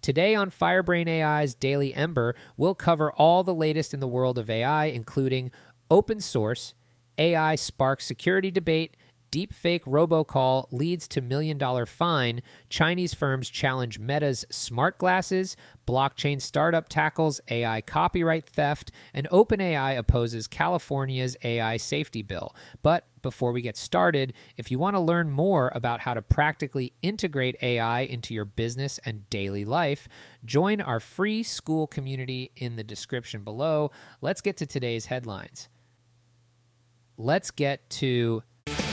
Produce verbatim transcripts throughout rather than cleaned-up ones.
Today on Firebrain A I's Daily Ember, we'll cover all the latest in the world of A I, including open source, A I sparks security debate, deepfake robocall leads to million dollar fine, Chinese firms challenge Meta's smart glasses, blockchain startup tackles A I copyright theft, and OpenAI opposes California's A I safety bill. But before we get started, if you want to learn more about how to practically integrate A I into your business and daily life, join our free school community in the description below. Let's get to today's headlines. Let's get to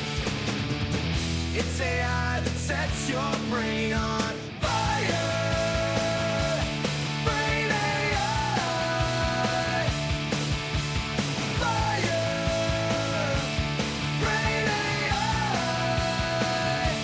It's A I that sets your brain on fire. Brain A I. Fire. Brain A I.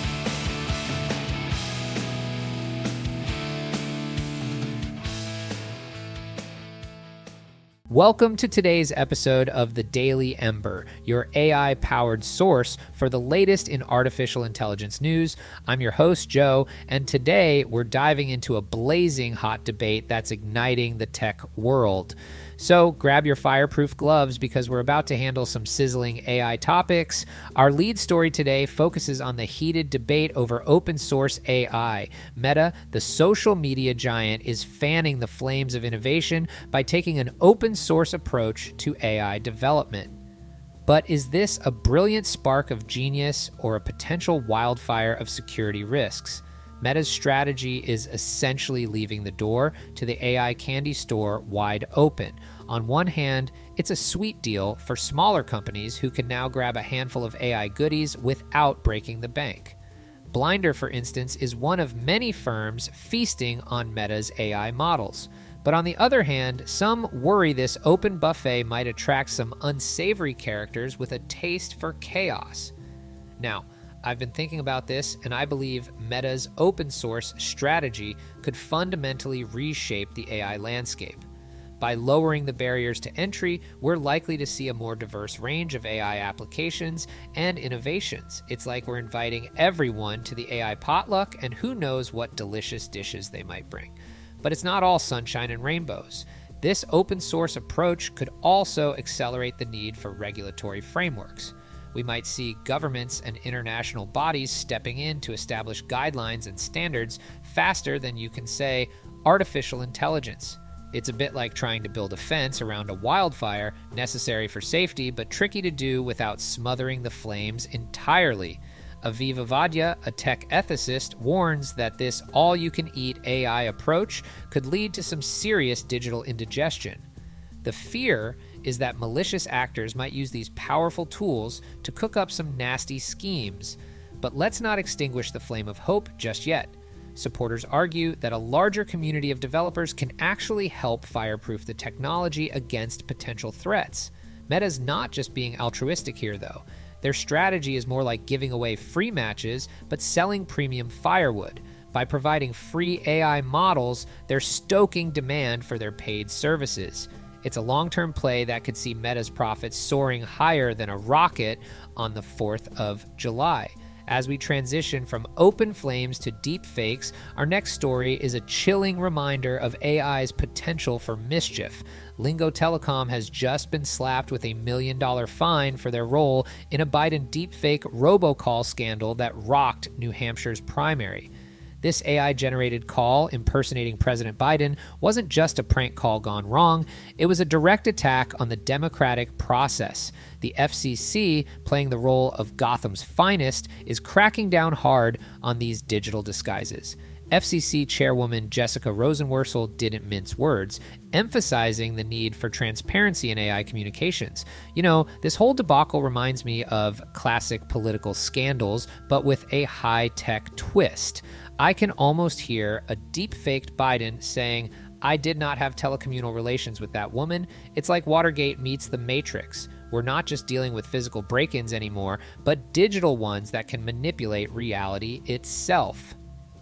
Welcome to today's episode of the Daily Ember, your A I-powered source for the latest in artificial intelligence news. I'm your host, Joe, and today we're diving into a blazing hot debate that's igniting the tech world. So grab your fireproof gloves because we're about to handle some sizzling A I topics. Our lead story today focuses on the heated debate over open source A I. Meta, the social media giant, is fanning the flames of innovation by taking an open source approach to A I development. But is this a brilliant spark of genius or a potential wildfire of security risks? Meta's strategy is essentially leaving the door to the A I candy store wide open. On one hand, it's a sweet deal for smaller companies who can now grab a handful of A I goodies without breaking the bank. Blinder, for instance, is one of many firms feasting on Meta's A I models. But on the other hand, some worry this open buffet might attract some unsavory characters with a taste for chaos. Now, I've been thinking about this, and I believe Meta's open source strategy could fundamentally reshape the A I landscape. By lowering the barriers to entry, we're likely to see a more diverse range of A I applications and innovations. It's like we're inviting everyone to the A I potluck, and who knows what delicious dishes they might bring. But it's not all sunshine and rainbows. This open source approach could also accelerate the need for regulatory frameworks. We might see governments and international bodies stepping in to establish guidelines and standards faster than you can say artificial intelligence. It's a bit like trying to build a fence around a wildfire, necessary for safety, but tricky to do without smothering the flames entirely. Aviva Vaidya, a tech ethicist, warns that this all-you-can-eat A I approach could lead to some serious digital indigestion. The fear is that malicious actors might use these powerful tools to cook up some nasty schemes. But let's not extinguish the flame of hope just yet. Supporters argue that a larger community of developers can actually help fireproof the technology against potential threats. Meta's not just being altruistic here, though. Their strategy is more like giving away free matches, but selling premium firewood. By providing free A I models, they're stoking demand for their paid services. It's a long-term play that could see Meta's profits soaring higher than a rocket on the fourth of July. As we transition from open flames to deep fakes, our next story is a chilling reminder of A I's potential for mischief. Lingo Telecom has just been slapped with a million dollar fine for their role in a Biden deepfake robocall scandal that rocked New Hampshire's primary. This A I-generated call impersonating President Biden wasn't just a prank call gone wrong, it was a direct attack on the democratic process. The F C C, playing the role of Gotham's finest, is cracking down hard on these digital disguises. F C C Chairwoman Jessica Rosenworcel didn't mince words, emphasizing the need for transparency in A I communications. You know, this whole debacle reminds me of classic political scandals, but with a high-tech twist. I can almost hear a deep-faked Biden saying, "I did not have telecommunal relations with that woman." It's like Watergate meets The Matrix. We're not just dealing with physical break-ins anymore, but digital ones that can manipulate reality itself.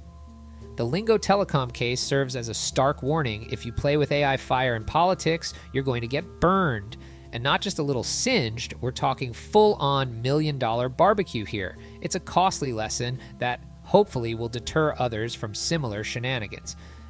The Lingo Telecom case serves as a stark warning. If you play with A I fire in politics, you're going to get burned. And not just a little singed, we're talking full-on million-dollar barbecue here. It's a costly lesson that hopefully will deter others from similar shenanigans.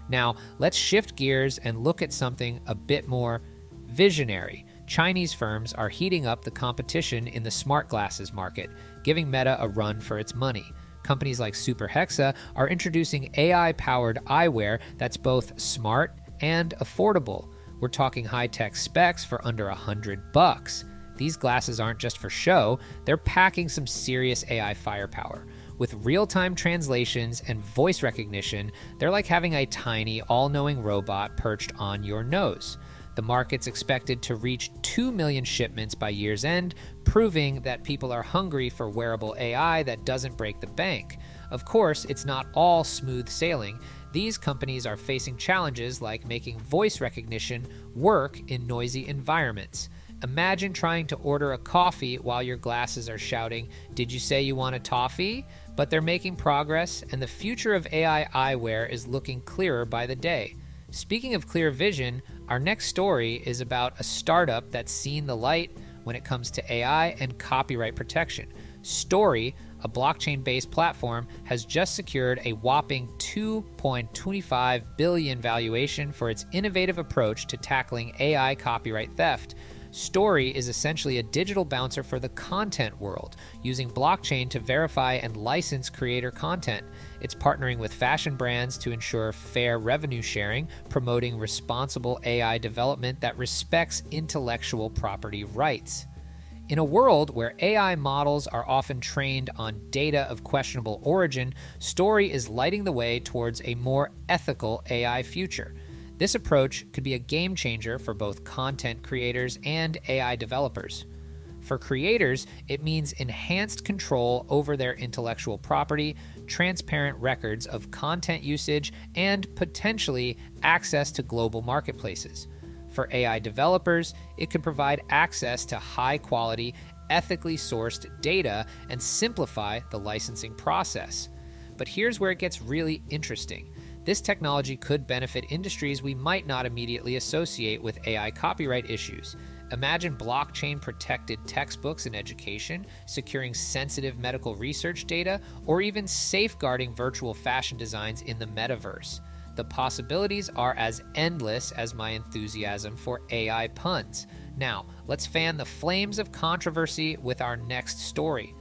Now, let's shift gears and look at something a bit more visionary. Chinese firms are heating up the competition in the smart glasses market, giving Meta a run for its money. Companies like Super Hexa are introducing A I-powered eyewear that's both smart and affordable. We're talking high-tech specs for under a hundred bucks. These glasses aren't just for show, they're packing some serious A I firepower. With real-time translations and voice recognition, they're like having a tiny, all-knowing robot perched on your nose. The market's expected to reach two million shipments by year's end, proving that people are hungry for wearable A I that doesn't break the bank. Of course, it's not all smooth sailing. These companies are facing challenges like making voice recognition work in noisy environments. Imagine trying to order a coffee while your glasses are shouting, "Did you say you want a toffee?" But they're making progress, and the future of A I eyewear is looking clearer by the day. Speaking of clear vision, our next story is about a startup that's seen the light when it comes to A I and copyright protection. Story, a blockchain-based platform, has just secured a whopping two point two five billion dollars valuation for its innovative approach to tackling A I copyright theft. Story is essentially a digital bouncer for the content world, using blockchain to verify and license creator content. It's partnering with fashion brands to ensure fair revenue sharing, promoting responsible A I development that respects intellectual property rights. In a world where A I models are often trained on data of questionable origin, Story is lighting the way towards a more ethical A I future. This approach could be a game changer for both content creators and A I developers. For creators, it means enhanced control over their intellectual property, transparent records of content usage, and potentially access to global marketplaces. For A I developers, it could provide access to high-quality, ethically sourced data and simplify the licensing process. But here's where it gets really interesting. This technology could benefit industries we might not immediately associate with A I copyright issues. Imagine blockchain-protected textbooks in education, securing sensitive medical research data, or even safeguarding virtual fashion designs in the metaverse. The possibilities are as endless as my enthusiasm for A I puns. Now, let's fan the flames of controversy with our next story.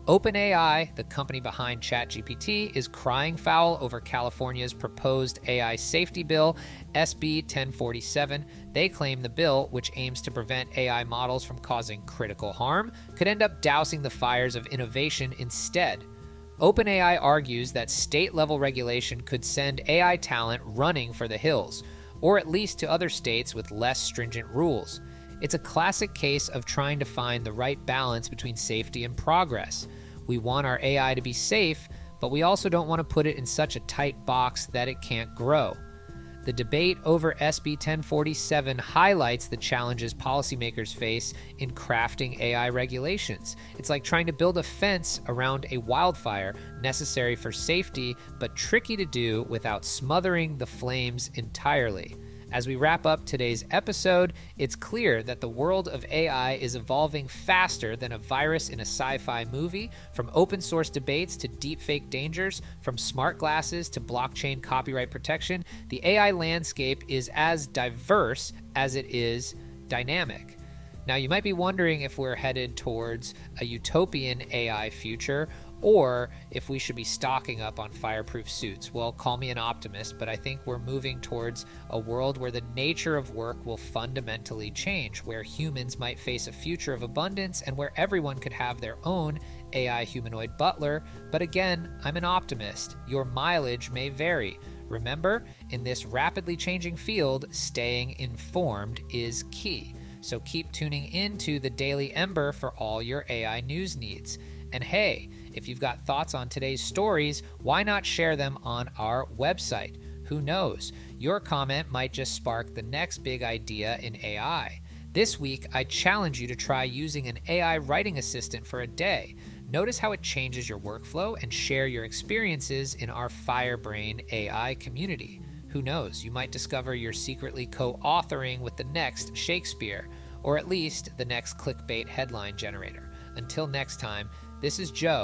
OpenAI, the company behind ChatGPT, is crying foul over California's proposed A I safety bill, S B ten forty-seven. They claim the bill, which aims to prevent A I models from causing critical harm, could end up dousing the fires of innovation instead. OpenAI argues that state-level regulation could send A I talent running for the hills, or at least to other states with less stringent rules. It's a classic case of trying to find the right balance between safety and progress. We want our A I to be safe, but we also don't want to put it in such a tight box that it can't grow. The debate over S B ten forty-seven highlights the challenges policymakers face in crafting A I regulations. It's like trying to build a fence around a wildfire, necessary for safety, but tricky to do without smothering the flames entirely. As we wrap up today's episode, it's clear that the world of A I is evolving faster than a virus in a sci-fi movie. From open source debates to deepfake dangers, from smart glasses to blockchain copyright protection, the A I landscape is as diverse as it is dynamic. Now, you might be wondering if we're headed towards a utopian A I future, or if we should be stocking up on fireproof suits. Well, call me an optimist, but I think we're moving towards a world where the nature of work will fundamentally change, where humans might face a future of abundance and where everyone could have their own A I humanoid butler. But again, I'm an optimist. Your mileage may vary. Remember, in this rapidly changing field, staying informed is key. So keep tuning in to the Daily Ember for all your A I news needs. And hey, if you've got thoughts on today's stories, why not share them on our website? Who knows? Your comment might just spark the next big idea in A I. This week, I challenge you to try using an A I writing assistant for a day. Notice how it changes your workflow and share your experiences in our Firebrain A I community. Who knows? You might discover you're secretly co-authoring with the next Shakespeare, or at least the next clickbait headline generator. Until next time, this is Joe,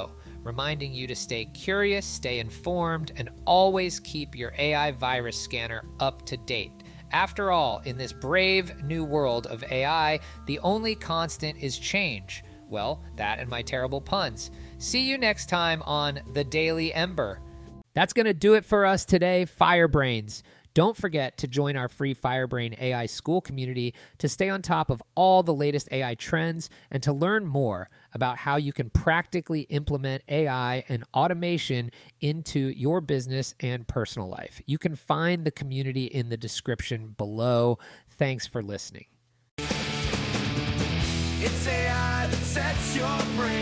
reminding you to stay curious, stay informed, and always keep your A I virus scanner up to date. After all, in this brave new world of A I, the only constant is change. Well, that and my terrible puns. See you next time on The Daily Ember. That's going to do it for us today, Firebrains. Don't forget to join our free Firebrain A I school community to stay on top of all the latest A I trends and to learn more about how you can practically implement A I and automation into your business and personal life. You can find the community in the description below. Thanks for listening. It's A I that sets your brain